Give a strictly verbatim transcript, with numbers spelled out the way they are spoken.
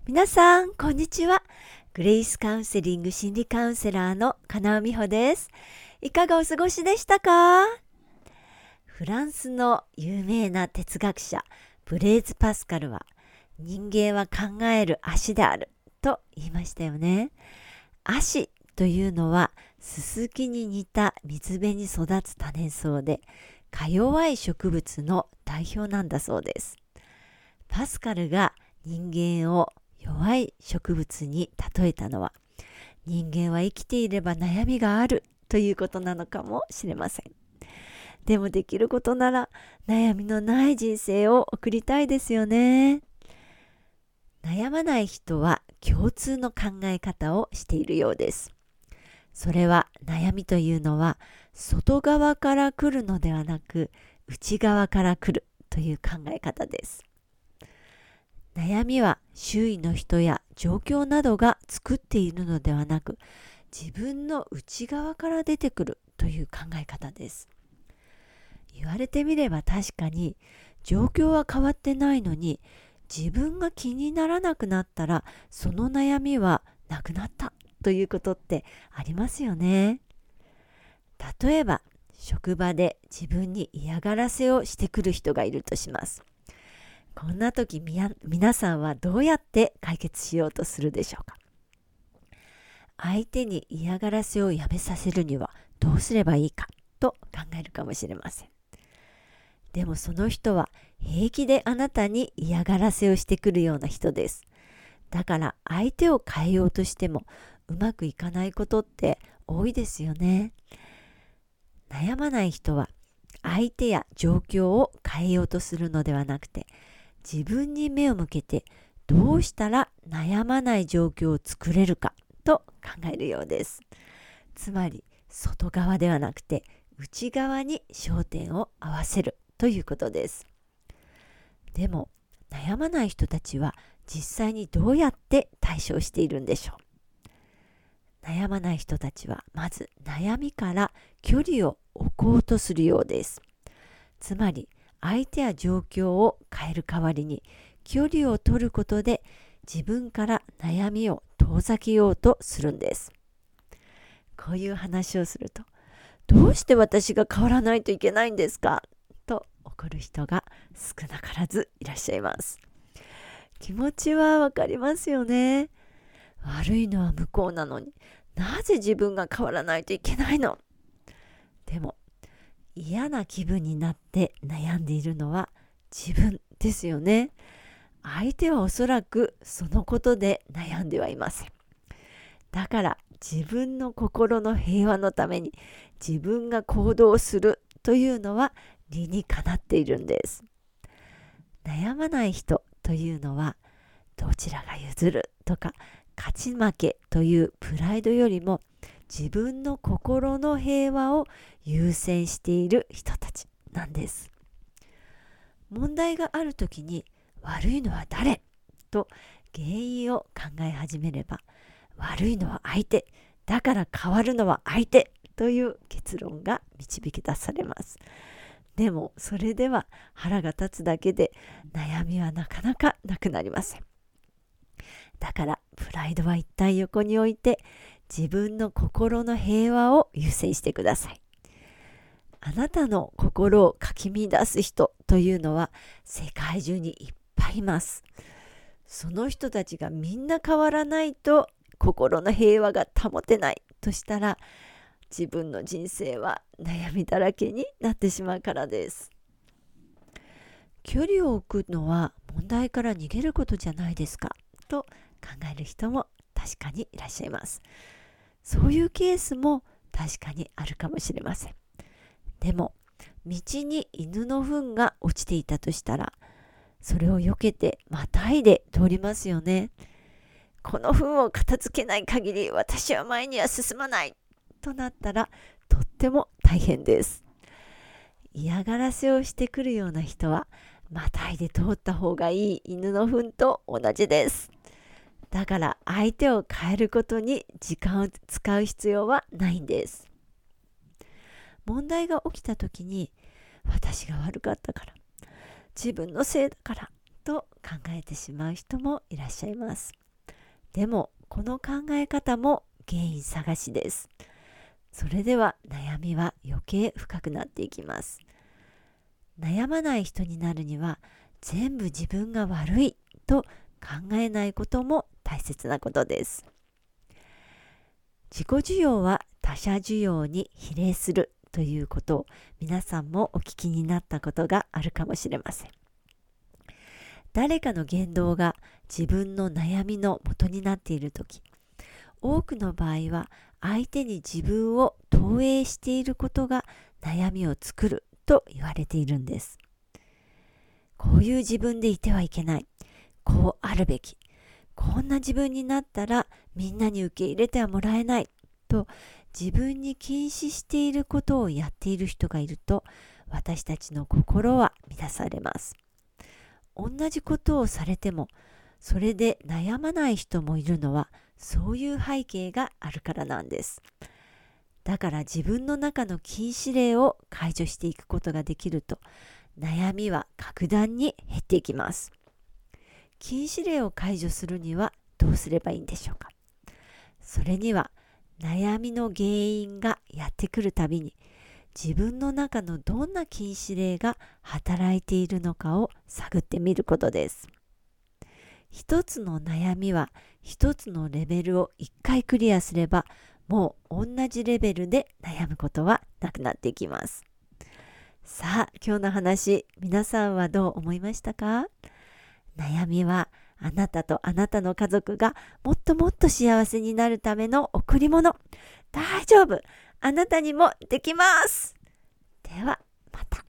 皆さん、こんにちは。グレイスカウンセリング心理カウンセラーの金尾美穂です。いかがお過ごしでしたか？フランスの有名な哲学者ブレーズ・パスカルは、人間は考える足であると言いましたよね。足というのはススキに似た水辺に育つ多年草で、か弱い植物の代表なんだそうです。パスカルが人間を弱い植物に例えたのは、人間は生きていれば悩みがあるということなのかもしれません。でもできることなら悩みのない人生を送りたいですよね。悩まない人は共通の考え方をしているようです。それは悩みというのは外側から来るのではなく、内側から来るという考え方です。悩みは周囲の人や状況などが作っているのではなく、自分の内側から出てくるという考え方です。言われてみれば確かに、状況は変わってないのに、自分が気にならなくなったらその悩みはなくなったということってありますよね。例えば職場で自分に嫌がらせをしてくる人がいるとします。こんな時みや皆さんはどうやって解決しようとするでしょうか？相手に嫌がらせをやめさせるにはどうすればいいかと考えるかもしれません。でもその人は平気であなたに嫌がらせをしてくるような人です。だから相手を変えようとしてもうまくいかないことって多いですよね。悩まない人は相手や状況を変えようとするのではなくて、自分に目を向けてどうしたら悩まない状況を作れるかと考えるようです。つまり外側ではなくて内側に焦点を合わせるということです。でも悩まない人たちは実際にどうやって対処しているんでしょう。悩まない人たちはまず悩みから距離を置こうとするようです。つまり相手や状況を変える代わりに距離を取ることで自分から悩みを遠ざけようとするんです。こういう話をすると、どうして私が変わらないといけないんですかと怒る人が少なからずいらっしゃいます。気持ちはわかりますよね。悪いのは向こうなのに、なぜ自分が変わらないといけないの？でも嫌な気分になって悩んでいるのは自分ですよね。相手はおそらくそのことで悩んではいません。だから自分の心の平和のために自分が行動するというのは理にかなっているんです。悩まない人というのは、どちらが譲るとか勝ち負けというプライドよりも自分の心の平和を優先している人たちなんです。問題があるときに悪いのは誰と原因を考え始めれば、悪いのは相手だから変わるのは相手という結論が導き出されます。でもそれでは腹が立つだけで悩みはなかなかなくなりません。だからプライドは一旦横に置いて、自分の心の平和を優先してください。あなたの心をかき乱す人というのは世界中にいっぱいいます。その人たちがみんな変わらないと心の平和が保てないとしたら、自分の人生は悩みだらけになってしまうからです。距離を置くのは問題から逃げることじゃないですかと考える人も確かにいらっしゃいます。そういうケースも確かにあるかもしれません。でも道に犬の糞が落ちていたとしたら、それを避けてまたいで通りますよね。この糞を片付けない限り私は前には進まないとなったら、とっても大変です。嫌がらせをしてくるような人はまたいで通った方がいい犬の糞と同じです。だから相手を変えることに時間を使う必要はないんです。問題が起きた時に、私が悪かったから、自分のせいだからと考えてしまう人もいらっしゃいます。でもこの考え方も原因探しです。それでは悩みは余計深くなっていきます。悩まない人になるには全部自分が悪いと考えないことも大切なことです。自己需要は他者需要に比例するということを皆さんもお聞きになったことがあるかもしれません。誰かの言動が自分の悩みの元になっているとき、多くの場合は相手に自分を投影していることが悩みを作ると言われているんです。こういう自分でいてはいけない。こうあるべき。こんな自分になったらみんなに受け入れてはもらえないと自分に禁止していることをやっている人がいると私たちの心は乱されます。同じことをされてもそれで悩まない人もいるのはそういう背景があるからなんです。だから自分の中の禁止令を解除していくことができると悩みは格段に減っていきます。禁止令を解除するにはどうすればいいんでしょうか。それには悩みの原因がやってくるたびに自分の中のどんな禁止令が働いているのかを探ってみることです。一つの悩みは一つのレベルを一回クリアすればもう同じレベルで悩むことはなくなっていきます。さあ、今日の話、皆さんはどう思いましたか？悩みはあなたとあなたの家族がもっともっと幸せになるための贈り物。大丈夫。あなたにもできます。では、また。